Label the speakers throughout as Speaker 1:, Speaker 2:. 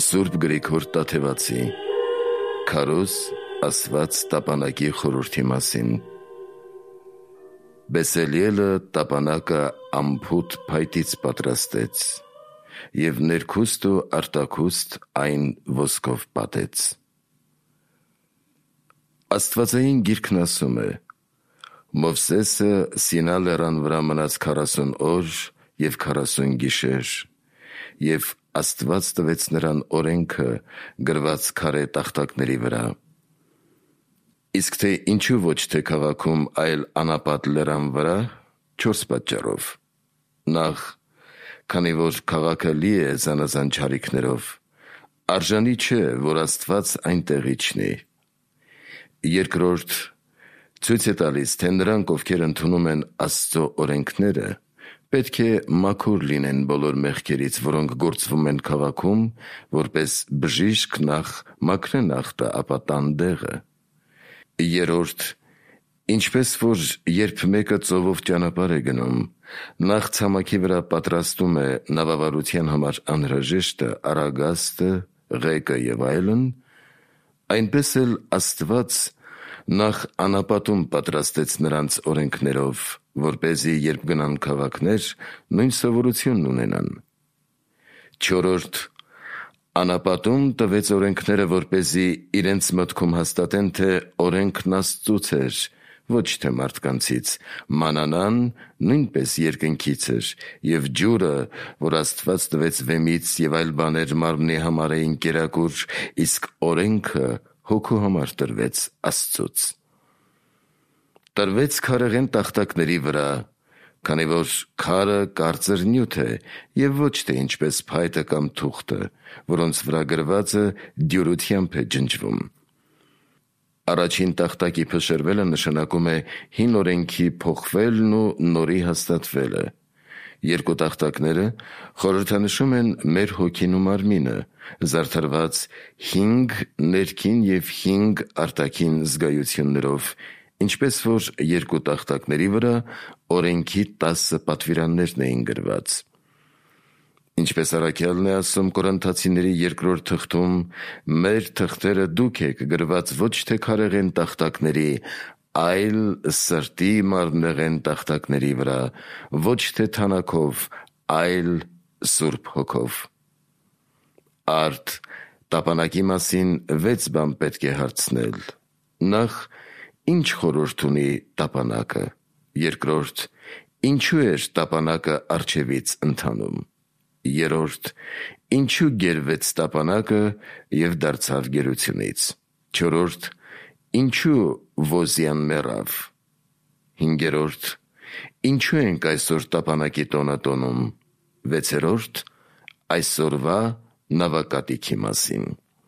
Speaker 1: Սուրբ Գրիգոր Տաթևացի Քարոզ ասված տապանակի խորհրդի մասին։ Բեսելիելը տապանակը ամփոփ փայտից պատրաստեց և ներքուստ ու արտաքուստ այն ոսկով պատեց։ Աստվածային գիրքն ասում է. Մովսեսը Սինա լեռան վրա մնաց 40 օր և 40 գիշեր, և Աստված տվեց նրան օրենքը գրված քարե տախտակների վրա։ Իսկ թե ինչու ոչ թե քաղաքում, այլ անապատ լեռան վրա, 4 պատճառով. Նախ, քանի որ քաղաքը լի է զանազան չարիքներով, արժանի չէ, որ Աստված այնտեղ իջնի։ Երկրորդ, ցույց է տալիս, թե նրանք, ովքեր ընդունում են Աստծո օրենքները, պետք է մաքուր լինեն բոլոր մեղքերից, որոնք գործվում են քաղաքում, որպես բժիշկ նախ մաքրե նախտը, ապա տան դեղը։ Երրորդ, ինչպես որ երբ մեկը ծովով ճանապարհ է գնում, նախ ցամաքի վրա պատրաստում է նավավարության համար անհրաժեշտը, արագաստը, ղեկը և այլն, այնպես էլ Աստված նախ անապատում պատրաստեց նրանց օրենքներով, որպեսզի երբ գնան քաղաքներ, նույն սովորությունն ունենան։ Չորրորդ, անապատում տվեց օրենքները, որպեսզի իրենց մտքում հաստատեն, թե օրենքն Աստծուց էր, ոչ թե մարդկանցից, մանանան նույնպես երկնքից էր, և ջուրը, որ Աստված տվեց վեմից և այլ բաներ մարմնի համար էին կերակուր, իսկ օրենքը հոգու համար տրվեց Աստծուց։ Տրվեց քարեղեն տախտակների վրա, քանի որ քարը կարծր նյութ է և ոչ թե ինչպես փայտը կամ թուղթը, որոնց վրա գրվածը դյուրությամբ է ջնջվում։ Առաջին տախտակի փշրվելը նշանակում է հին օրենքի փոխվելն ու նորի հաստատվելը։ Երկու տախտակները խորհրդանշում են մեր հոգին ու մարմինը, զարդարված 5 ներքին և 5 արտաքին զգայություններով, ինչպես որ երկու տախտակների վրա օրենքի 10 պատվիրաններն էին գրված։ Ինչպես առաքյալն է ասում Կորինթացիների 2-րդ թղթում, մեր թղթերը դուք եք գրված ոչ թե քարեղեն տախտակների, այլ սրտի մարմնեղեն տախտակների վրա, ոչ թե թանաքով, այլ Սուրբ Հոգով։ Արդ տապանակի մասին 6 բան պետք է հարցնել։ Նախ, ինչ խորհուրդ ունի տապանակը։ Երկրորդ, ինչու էր տապանակը առջևից ընթանում։ Երրորդ, ինչու գերվեց տապանակը և դարձավ գերությունից։ Չորրորդ, ինչու Ոզիան մեռավ։ Հինգերորդ, ինչու ենք այսօր տապանակի տոնը տոնում։ Վեցերորդ, այսօրվա նավակատիքի մասին։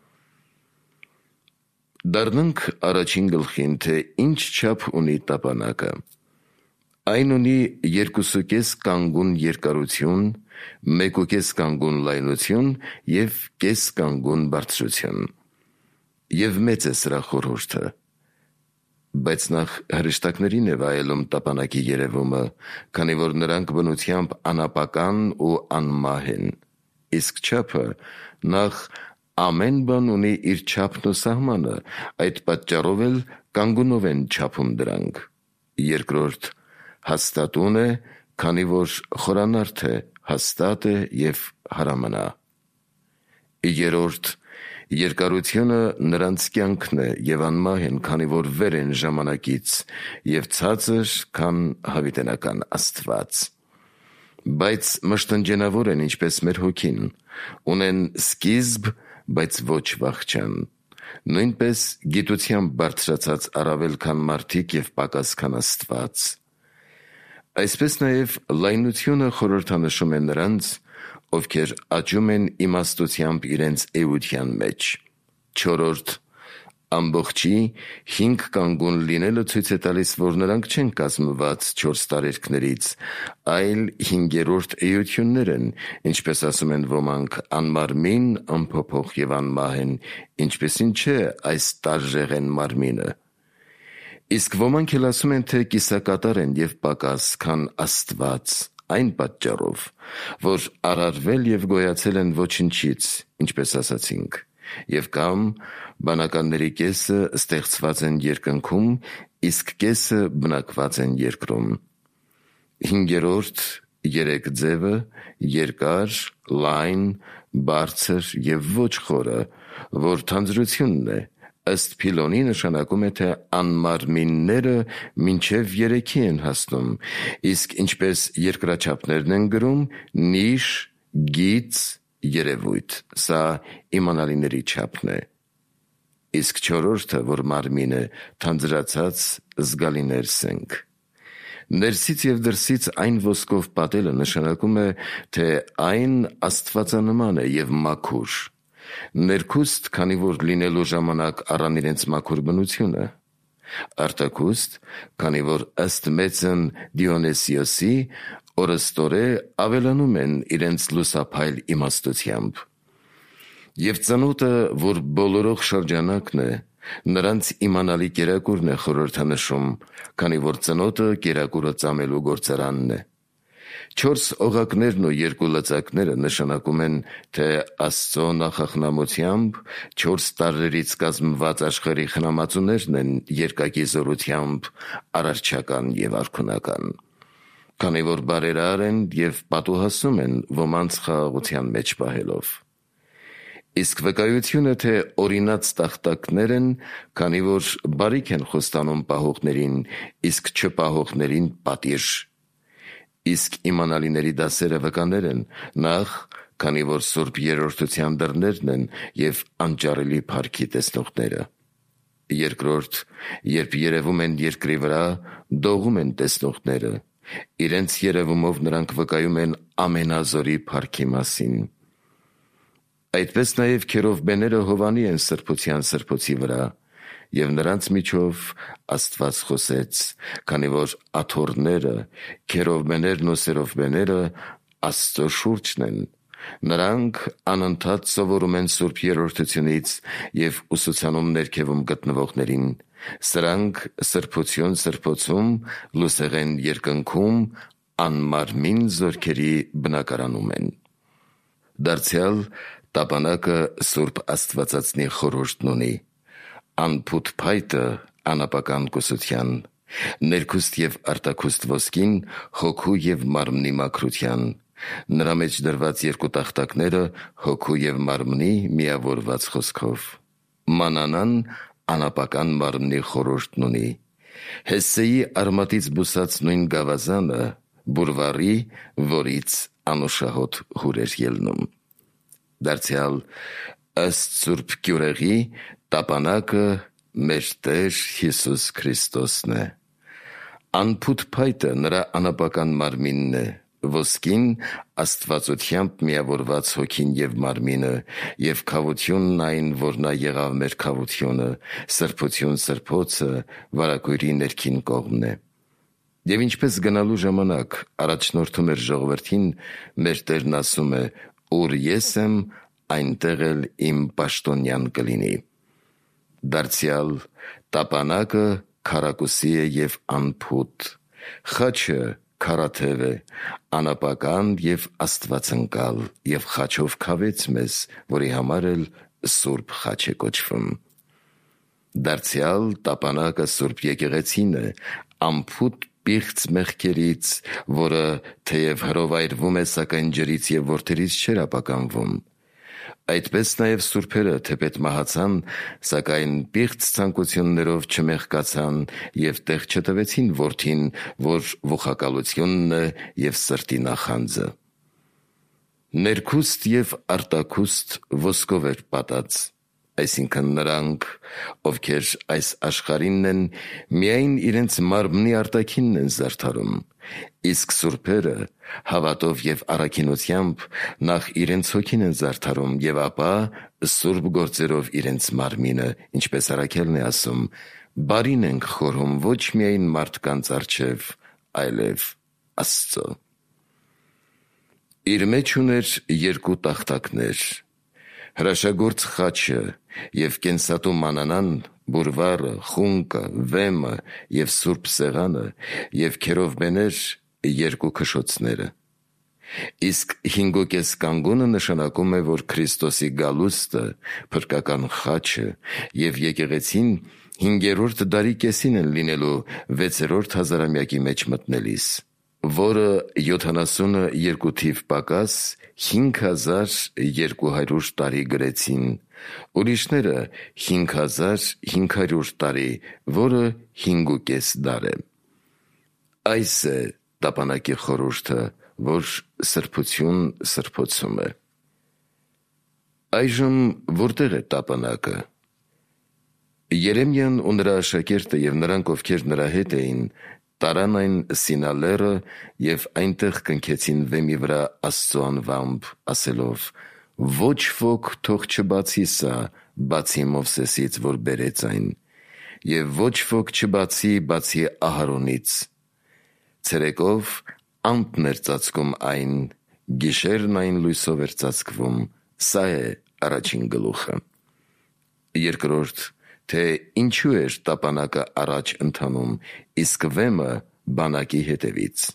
Speaker 1: Դառնանք առաջին գլխին, թե ինչ չափ ունի տապանակը։ Այն ունի 2,5 կանգուն երկարություն, 1,5 կանգուն լայնություն և կես կանգուն բարձրություն։ Եվ մեծ է սրա խորհուրդը։ Բայց նախ հրեշտակներին է վայելում տապանակի երևումը, քանի որ նրանք բնությամբ անապական ու անմահ են, իսկ չափը նախ ամեն բան ունի իր չափն ու սահմանը, այդ պատճառով էլ կանգունով են չափում դրանք։ Երկրորդ, հաստատուն է, քանի որ խորանարդ է, հաստատ է և հարամնա։ Երրորդ, երկարությունը նրանց կյանքն է և անմահ են, քանի որ վեր են ժամանակից, և ցածր, քան հավիտենական Աստված։ Բայց մշտնջենավոր են, ինչպես մեր հոգին, ունեն սկիզբ, բայց ոչ վախճան, նույնպես գիտությամբ բարձրացած առավել քան մարդիկ և պակաս քան Աստված։ Այսպես նաև լայնությունը խորհրդանշում է նրանց, ովքեր աճում են իմաստությամբ իրենց էության մեջ։ Չորրորդ, ամբողջի 5 կանգուն լինելը ցույց է տալիս, որ նրանք չեն կազմված 4 տարերքներից, այլ 5-րդ էություններ են, ինչպես ասում են ոմանք, անմարմին, անփոփոխ և անմահ են, ինչպիսին չէ այս տարժեղեն մարմինը։ Իսկ ոմանք էլ ասում են, թե կիսակատար են և պակաս, քան Աստված, այն պատճառով, որ արարվել եւ գոյացել են ոչնչից, ինչպես ասացինք, եւ կամ բանականների կեսը ստեղծված են երկնքում, իսկ կեսը բնակված են երկրում։ Հինգերորդ երեք ձևը երկար, լայն, բարձր եւ ոչ խորը, որ թանձրությունն է, ըստ Փիլոնի նշանակում է, թե անմարմինները մինչև 3-ի են հասնում, իսկ ինչպես երկրաչափներն են գրում, նիշ, գիծ, երևույթ, սա իմանալիների չափն է։ Իսկ չորրորդը, որ մարմին է, թանձրացած զգալիներ սենք։ Ներսից եւ դրսից այն ոսկով պատելը նշանակում է, թե այն աստվածանման է եւ մաքուր։ Ներքուստ, քանի որ լինելու ժամանակ առան իրենց մաքուր բնությունը։ Արտաքուստ, քանի որ ըստ մեծն Դիոնիսիոսի օրստորե ավելանում են իրենց լուսափայլ իմաստությամբ։ Եվ ծնոտը, որ բոլորող շրջանակն է, նրանց իմանալի կերակուրն է խորհրդանշում, քանի որ ծնոտը կերակուրը ծամելու գործարանն է։ 4 օղակներն ու 2 լծակները նշանակում են, թե Աստծո նախախնամությամբ 4 տարրերից կազմված աշխարհի խնամածուներն են երկակի զորությամբ արարչական եւ արքունական, քանի որ բարերար են եւ պատուհասում են ոմանց խաղաղության մեջ պահելով։ Իսկ վկայությունը, թե օրինած տախտակներ են, քանի որ բարիք են խոստանում պահողներին, իսկ չպահողներին պատիժ։ Իսկ իմանալիների դասերը վկաներ են, նախ, քանի որ Սուրբ Երրորդության դռներն են եւ անճարելի փառքի տեսնողները։ Երկրորդ, երբ երևում են երկրի վրա, դողում են տեսնողները, իրենց երևումով նրանք վկայում են ամենազորի փառքի մասին։ Այդպես նաև քերովբեները հովանի են սրբության սրբոցի վրա, եւ նրանց միջով Աստված խոսեց, քանի որ աթոռները, քերովբեներն ու սերովբեները Աստծո շուրջն են։ Նրանք անընդհատ սովորում են Սուրբ Երրորդությունից եւ ուսուցանում ներքևում գտնվողներին։ Սրանք սրբություն սրբոցում, լուսեղեն երկնքում, անմարմին զորքերի բնակարանում են։ Դարձյալ տապանակը Սուրբ Աստվածածնի խորհուրդն ունի, անփութ փայտը անապական կուսության, ներքուստ եւ արտաքուստ ոսկին հոգու եւ մարմնի մաքրության, նրա մեջ դրված 2 տախտակները հոգու եւ մարմնի միավորված խոսքով։ Մանանան անապական մարմնի խորհուրդն ունի, Հեսեի արմատից բուսած նույն գավազանը, բուրվարի, որից անուշահոտ հուր էր ելնում։ Դարձյալ ըստ Սուրբ Գյուրեղի տապանակը մեր Տեր Հիսուս Քրիստոսն է։ Անփութ փայտը նրա անապական մարմինն է, ոսկին աստվածությամբ միավորված հոգին եւ մարմինը, եւ քավությունն այն, որ նա եղավ մեր քավությունը, սրբություն սրբոցը վարագույրի ներքին կողմն է։ Եվ ինչպես գնալու ժամանակ առաջնորդում էր ժողովրդին, մեր Տերն ասում է. «Ուր ես եմ, այնտեղ էլ իմ պաշտոնյան կլինի»։ Դարձյալ տապանակը քարակուսի է եւ անփութ, խաչը քարաթև է, անապական եւ աստվածընկալ, եւ խաչով քավեց մեզ, որի համար էլ Սուրբ խաչ է կոչվում։ Դարձյալ տապանակը Սուրբ եկեղեցին է, անփութ պիղծ մեղքերից, որը թեև հրովայրվում է, սակայն ջրից եւ որդերից չէր ապականվում։ Այդպես նաև սուրբերը թեպետ մահացան, սակայն պիղծ ցանկություններով չմեղկացան եւ տեղ չտվեցին որդին, որ ողակալությունն է եւ սրտի նախանձը։ Ներքուստ եւ արտաքուստ ոսկով էր պատած, այսինքն նրանք, ովքեր այս աշխարհինն են, միայն իրենց մարմնի արտաքինն են զարդարում, իսկ սուրբերը հավատով եւ առաքինությամբ նախ իրենց հոգին են զարդարում եւ ապա սուրբ գործերով իրենց մարմինը, ինչպես Առաքելն է ասում, բարին ենք խորհում ոչ միայն մարդկանց առջև, այլև Աստծո։ Իր մեջ ուներ 2 տախտակներ, հրաշագործ խաչը եւ կենսատու մանանան, բուրվարը, խունկը, վեմը եւ սուրբ սեղանը եւ քերովբեներ երկու քշոցները։ Իսկ 5.5 կանգունը նշանակում է, որ Քրիստոսի գալուստը, փրկական խաչը և եկեղեցին 5-րդ դարի կեսին են լինելու 6-րդ հազարամյակի մեջ մտնելիս, որը 72 թիվ պակաս 5200 տարի գրեցին, ուրիշները 5500 տարի, որը 5.5 դար է։ Այս է տապանակի խորհուրդը, որ սրբություն սրբոցում է։ Այժմ որտեղ է տապանակը։ Երեմիան ու նրա աշակերտը և նրանք, ովքեր նրա հետ էին, տարան այն Սինա լեռը և այնտեղ կնքեցին վեմի վրա Աստծու անվամբ, ասելով. ոչ ոք թող չբացի սա, բացի Մովսեսից, որ բերեց այն, և ոչ ոք չբացի, բացի Ահարոնից։ Ցերեկով անտն էր ծածկում այն, գիշերն այն լույսով էր ծածկվում։ Սա է առաջին գլուխը։ Երկրորդ, թե ինչու էր տապանակը առաջ ընթանում, իսկ վեմը բանակի հետևից։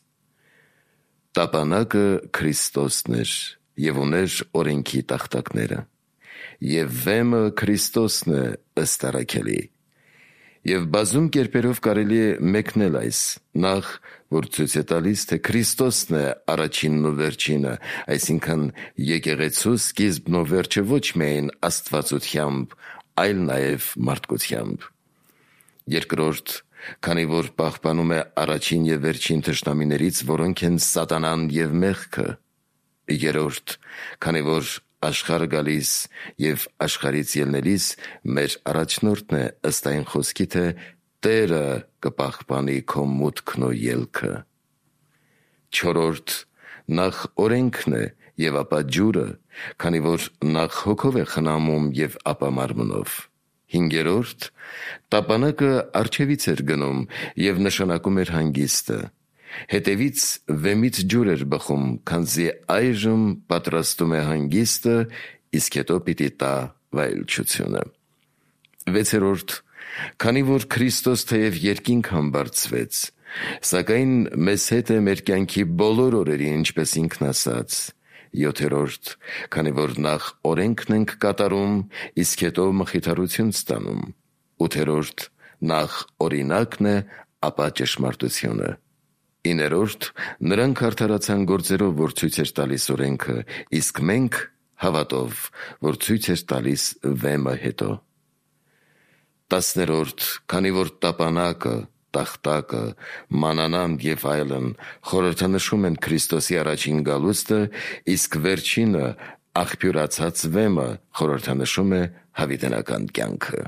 Speaker 1: Տապանակը Քրիստոսն էր և ուներ օրենքի տախտակները, և վեմը Քրիստոսն է ըստ առաքելի։ Եվ բազում կերպերով կարելի է մեկնել այս, նախ, որ ցույց է տալիս, թե Քրիստոսն է առաջինն ու վերջինը, այսինքն եկեղեցու սկիզբն ու վերջը ոչ միայն աստվածությամբ, այլ նաև մարդկությամբ։ Երկրորդ, քանի որ պահպանում է առաջին և վերջին թշնամիներից, որոնք են սատանան և մեղքը։ Երրորդ, քանի որ աշխարհը գալիս և աշխարհից ելնելիս մեր առաջնորդն է ըստ այն խոսքի, թե Տերը կպահպանի քո մուտքն ու ելքը։ Չորրորդ, նախ օրենքն է և ապա ջուրը, քանի որ նախ հոգով է խնամում և ապա մարմնով։ Հինգերորդ, տապանակը առջևից էր գնում և նշանակում էր հանգիստը, հետևից վեմից ջուր էր բխում, քանզի այժմ պատրաստում է հանգիստը, իսկ հետո պիտի տա վայելչությունը։ Վեցերորդ, քանի որ Քրիստոս թեև երկինք համբարձվեց, սակայն մեզ հետ է մեր կյանքի բոլոր օրերի, ինչպես ինքն ասաց։ Յոթերորդ, քանի որ նախ օրենքն ենք կատարում, իսկ հետո մխիթարություն ստանում։ Ութերորդ, նախ օրինակն է, ապա ճշմարտությունը։ Իներորդ, նրանք արդարացան գործերով, որ ցույց էր տալիս օրենքը, իսկ մենք հավատով, որ ցույց էր տալիս վեմը հետո։ Տասներորդ, քանի որ տապանակը, տախտակը, մանանան և այլն խորհրդանշում են Քրիստոսի առաջին գալուստը, իսկ վերջինը, աղբյուրացած վեմը, խորհրդանշում է հավիտենական կյանքը։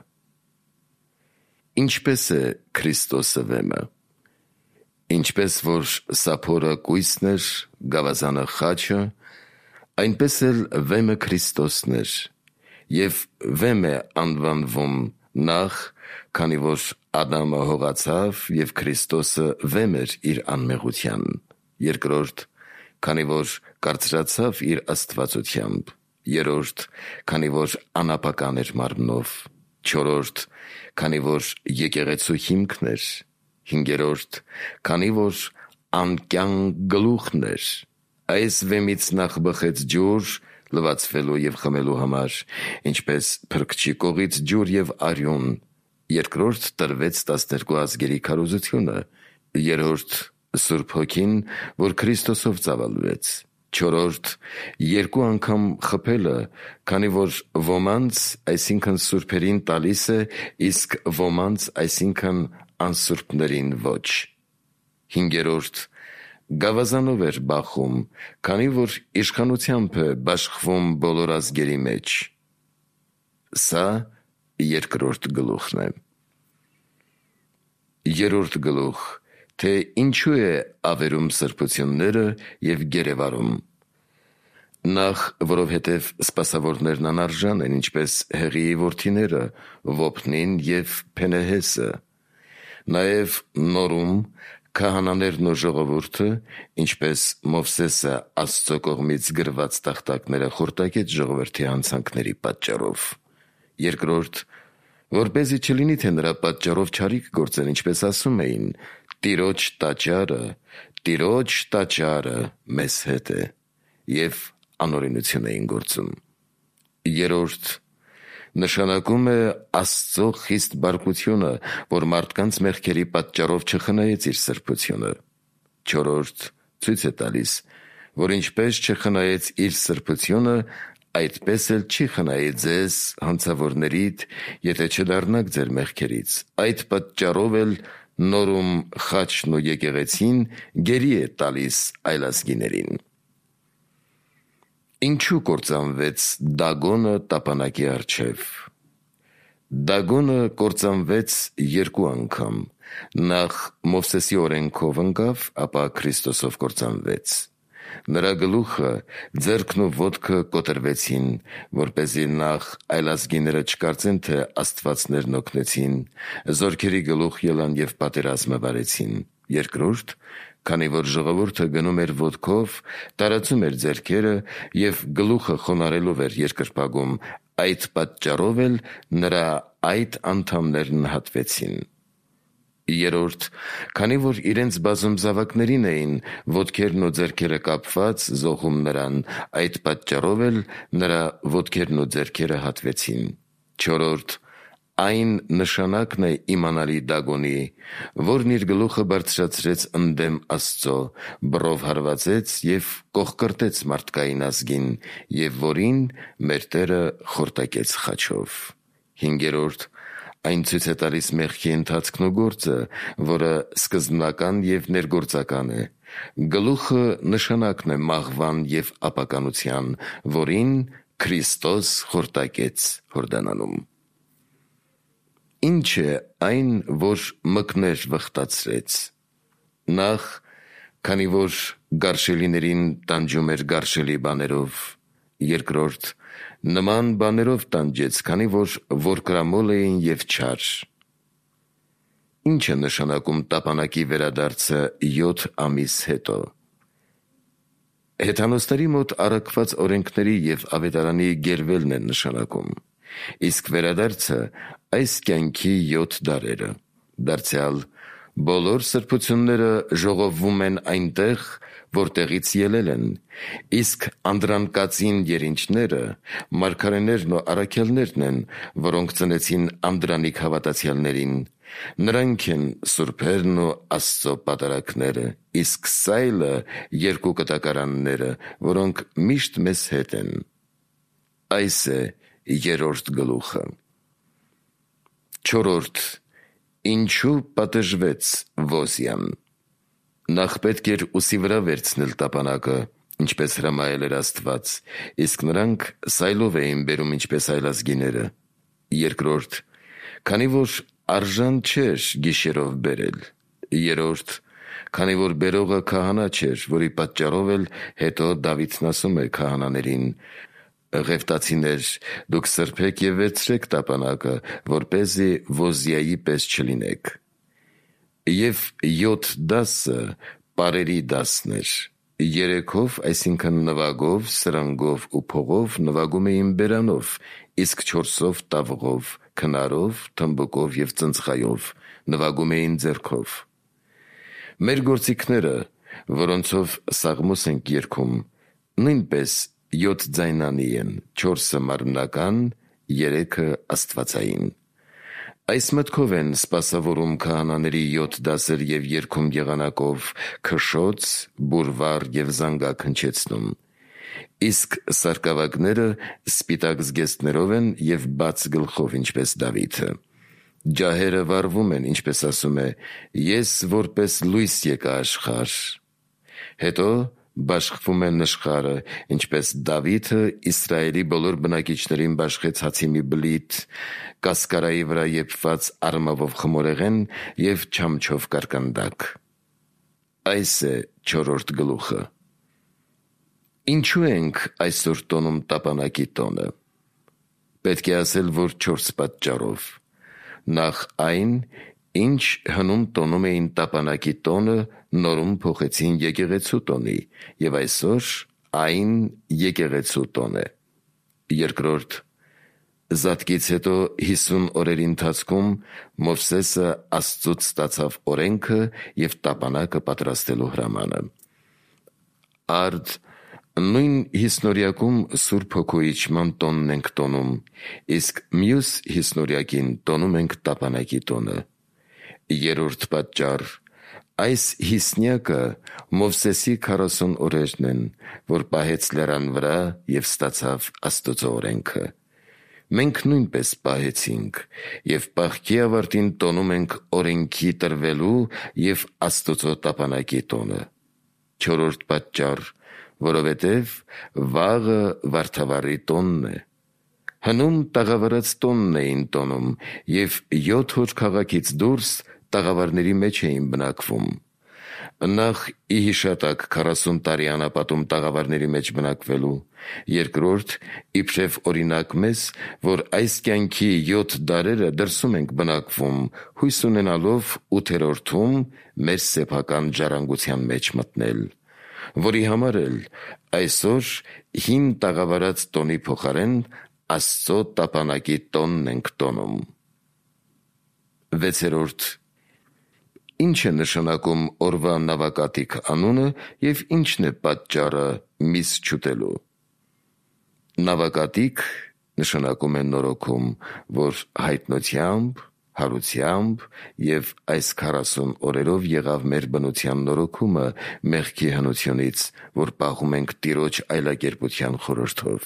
Speaker 1: Ինչպես է Քրիստոսը վեմը։ Ինչպես որ սափորը կույսն էր, գավազանը խաչը, այնպես էլ վեմը Քրիստոսն էր, և վեմ է անվանվում նախ, քանի որ Ադամը հողացավ և Քրիստոսը վեմ էր իր անմեղության։ Երկրորդ, քանի որ կարծրացավ իր աստվածությամբ։ Երրորդ, քանի որ անապական էր մարմնով։ Չորրորդ, քանի որ եկեղեցու հիմքն էր։ Հինգերորդ, քանի որ անկյան գլուխն էր։ Այս վեմից նախ բխեց ջուր լվացվելու և խմելու համար, ինչպես փրկչի կողից ջուր և արյուն։ Երկրորդ տրվեց 12 ազգերի քարոզությունը։ Երրորդ Սուրբ Հոգին, որ Քրիստոսով ծավալվեց։ Չորրորդ երկու անգամ խփելը, քանի որ ոմանց, այսինքն սուրբերին տալիս է, իսկ ոմանց, այսինքն անսուրբներին ոչ։ Հինգերորդ գավազանով էր բախում, քանի որ իշխանությամբ է բաշխվում բոլոր ազգերի մեջ։ Սա երկրորդ գլուխն է։ Երրորդ գլուխ, թե ինչու է ավերում սրբությունները և գերեվարում։ Նախ, որովհետև սպասավորներն անարժան են, ինչպես Հեղիի որդիները, Ոփնին և Փենեհեսը։ Նաև նորում քահանաներն ու ժողովուրդը, ինչպես Մովսեսը Աստծո կողմից գրված տախտակները խորտակեց ժողովրդի հանցանքների պատճառով։ Երկրորդ, որպեսզի չլինի, թե նրա պատճառով չարիք գործեն, ինչպես ասում էին. «Տիրոջ տաճարը մեզ հետ է», և անօրենություն էին գործում։ Երրորդ, նշանակում է Աստծո խիստ բարկությունը, որ մարդկանց մեղքերի պատճառով չխնայեց իր սրբությունը։ Չորրորդ, ցույց է տալիս, որ ինչպես չխնայեց իր սրբությունը, այդպես էլ չի խնայի ձեզ հանցավորներիդ, եթե չդառնաք ձեր մեղքերից։ Այդ պատճառով էլ նորում խաչն ու եկեղեցին գերի է տալիս այլազգիներին։ Ինչու կործանվեց Դագոնը տապանակի առջև։ Դագոնը կործանվեց երկու անգամ. նախ Մովսեսի օրենքով ընկավ, ապա Քրիստոսով կործանվեց։ Նրա գլուխը, ձեռքն ու ոտքը կոտրվեցին, որպեսզի նախ այլազգիները չկարծեն, թե աստվածներն օգնեցին, զորքերի գլուխ ելան և պատերազմը վարեցին։ Երկրորդ, քանի որ ժողովուրդը գնում էր ոտքով, տարածում էր ձեռքերը և գլուխը խոնարհելով էր երկրպագում, այդ պատճառով էլ նրա այդ անդամներն հատվեցին։ Երրորդ, քանի որ իրենց բազում զավակներին էին ոտքերն ու ձեռքերը կապված զոհում նրան, այդ պատճառով էլ նրա ոտքերն ու ձեռքերը հատվեցին։ Չորրորդ, այն նշանակն է իմանալի Դագոնի, որն իր գլուխը բարձրացրեց ընդդեմ Աստծո, բռով հարվածեց և կոխկրտեց մարդկային ազգին, և որին մեր Տերը խորտակեց խաչով։ Հինգերորդ, այն ցույց է տալիս մեղքի ընթացքն ու գործը, որը սկզբնական և ներգործական է։ Գլուխը նշանակն է մահվան և ապականության, որին Քրիստոս խորտակեց Հորդանանում։ Ինչ է այն, որ մկներ վխտացրեց։ Նախ, քանի որ գարշելիներին տանջում էր գարշելի բաներով։ Երկրորդ, նման բաներով տանջեց, քանի որ որկրամոլ էին և չար։ Ինչ է նշանակում տապանակի վերադարձը 7 ամիս հետո։ Հեթանոսների մոտ առաքված օրենքների և ավետարանի գերվելն են նշանակում, իսկ վերադարձը այս կյանքի 7 դարերը։ Դարձյալ բոլոր սրբությունները ժողովվում են այնտեղ, որտեղից ելել են, իսկ անդրանկացին երինչները մարգարեներն ու առաքյալներն են, որոնք ծնեցին անդրանիկ հավատացյալներին։ Նրանք են սուրբերն ու Աստծո պատարագները, իսկ սայլը երկու կտակարանները, որոնք միշտ մեզ հետ են։ Այս է երրորդ գլուխը։ Չորրորդ, ինչու պատժվեց Ոզիան։ Նախ պետք էր ուսի վրա վերցնել տապանակը, ինչպես հրամայել էր Աստված, իսկ նրանք սայլով էին բերում, ինչպես այլազգիները։ Երկրորդ, քանի որ արժան չէր գիշերով բերել։ Երրորդ, քանի որ բերողը քահանա չէր, որի պատճառով էլ հետո Դավիթն ասում է քահանաներին. «Ղևտացիներ, դուք սրբեք և վերցրեք տապանակը, որպեսզի Ոզիայի պես չլինեք»։ Եվ 7 դասը պարերի դասն էր։ 3-ով, այսինքն նվագով, սրանգով ու փողով նվագում էին բերանով, իսկ 4-ով տավղով, քնարով, թմբուկով և ծնցղայով նվագում էին ձեռքով։ Մեր գործիքները, որոնցով Սաղմոս ենք երգում, նույնպես 7 ձայնանի են, 4-ը մարմնական, 3-ը աստվածային։ Այս մտքով են սպասավորում քահանաների 7 դասեր և երգում եղանակով, քշոց, բուրվար և զանգակ հնչեցնում։ Իսկ սարկավագները սպիտակ զգեստներով են և բաց գլխով, ինչպես Դավիթը։ Ջահերը վառվում են, ինչպես ասում է. «Ես որպես լույս եկա աշխարհ»։ Հետո բաշխվում է նշխարը, ինչպես Դավիթը Իսրայելի բոլոր բնակիչներին բաշխեց հացի մի բլիթ, կասկարայի վրա եփված արմավով խմորեղեն և չամչով կարկանդակ։ Այս է չորրորդ գլուխը։ Ինչու ենք այսօր տոնում տապանակի տոնը։ Պետք է ասել, որ 4 պատճառով։ Նախ այն, ինչ հնում տոնում էին տապանակի տոնը, նորում փոխեցին եկեղեցու տոնի, և այսօր այն եկեղեցու տոն է։ Երկրորդ, Զատկից հետո 50 օրերի ընթացքում Մովսեսը Աստծուց ստացավ օրենքը և տապանակը պատրաստելու հրամանը։ Արդ նույն հիսնորյակում Սուրբ Հոգու իջման տոնն ենք տոնում, իսկ մյուս հիսնորյակին տոնում ենք տապանակի տոնը։ Երրորդ պատճառ. այս հիսնյակը Մովսեսի 40 օրերն են, որ պահեց լեռան վրա և ստացավ Աստծո օրենքը։ Մենք նույնպես պահեցինք և պահքի ավարտին տոնում ենք օրենքի տրվելու և Աստծո տապանակի տոնը։ Չորրորդ պատճառ. որովհետև վաղը վարդավառի տոնն է։ Հնում տաղավարած տոնն էին տոնում և 7 օր քաղաքից դուրս տաղավարների մեջ էին բնակվում։ Նախ ի հիշատակ 40 տարի անապատում տաղավարների մեջ բնակվելու, երկրորդ իբրև օրինակ մեզ, որ այս կյանքի 7 դարերը դրսում ենք բնակվում, հույս ունենալով 8-րդում մեր սեփական ժառանգության մեջ մտնել, որի համար էլ այսօր հին տաղավարած տոնի փոխարեն Աստծո տապանակի տոնն ենք տոնում։ 6. Ինչ է նշանակում օրվա նավակատիք անունը և ինչն է պատճառը միս չուտելու։ Նավակատիք նշանակում է նորոգում, որ հայտնությամբ, հարությամբ և այս 40 օրերով եղավ մեր բնության նորոգումը մեղքի հնությունից, որ պահում ենք Տիրոջ այլակերպության խորհրդով։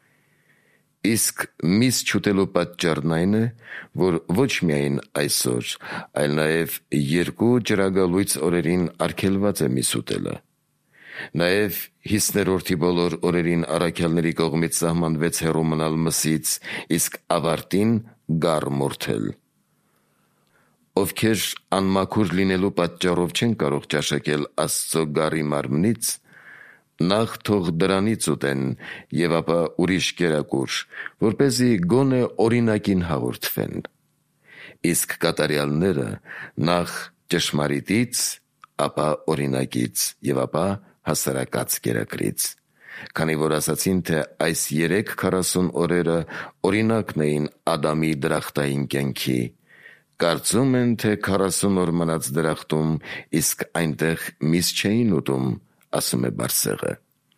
Speaker 1: Իսկ միս չուտելու պատճառն այն է, որ ոչ միայն այսօր, այլ նաև 2 ջրագալույց օրերին արգելված է միս ուտելը։ Նաև 50-րդի բոլոր օրերին առաքյալների կողմից սահմանվեց հեռու մնալ մսից, իսկ ավարտին գառ մորթել։ Ովքեր անմաքուր լինելու պատճառով չեն կարող ճաշակել Աստծո գառի մարմնից, նախ թող դրանից ուտեն և ապա ուրիշ կերակուր, որպեսզի գոնե օրինակին հաղորդվեն։ Իսկ կատարյալները նախ ճշմարիտից, ապա օրինակից և ապա հասարակած կերակրից, քանի որ ասացին, թե այս 40 օրերը օրինակն էին Ադամի դրախտային կյանքի, կարծում են, թե 40 օր մնաց դրախտում, իսկ այնտեղ միս չէին ուտում, ասում է Բարսեղը։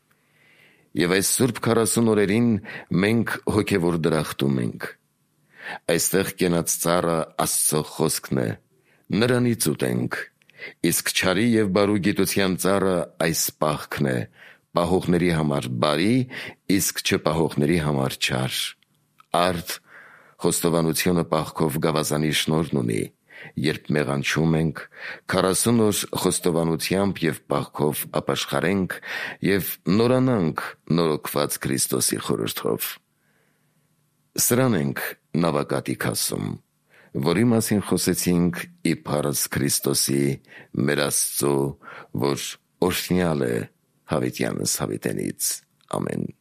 Speaker 1: Եվ այս սուրբ 40 օրերին մենք հոգևոր դրախտում ենք։ Այստեղ կենաց ծառը Աստծո խոսքն է, նրանից ուտենք, իսկ չարի և բարու գիտության ծառը այս պահքն է, պահողների համար բարի, իսկ չպահողների համար չար։ Արդ խոստովանությունը պահքով գավազանի շնորհն ունի, երբ մեղանչում ենք, 40 օր խոստովանությամբ և պահքով ապաշխարենք և նորանանք նորոգված Քրիստոսի խորհրդով։ Սրան ենք նավակատիք ասում, որի մասին խոսեցինք ի փառս Քրիստոսի, մեր Աստծո, որ օրհնյալ է հավիտյանս հավիտենից։ Ամեն։